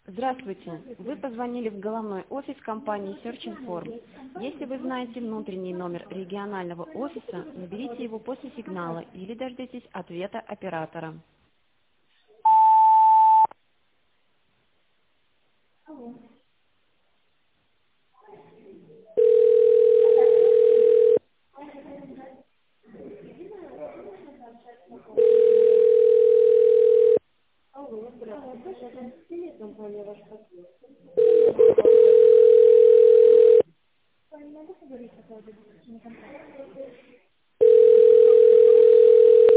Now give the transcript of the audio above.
Здравствуйте. Вы позвонили в головной офис компании Search Inform. Если вы знаете внутренний номер регионального офиса, наберите его после сигнала или дождитесь ответа оператора. Алло, здравствуйте. Компания «Ваш подъезд».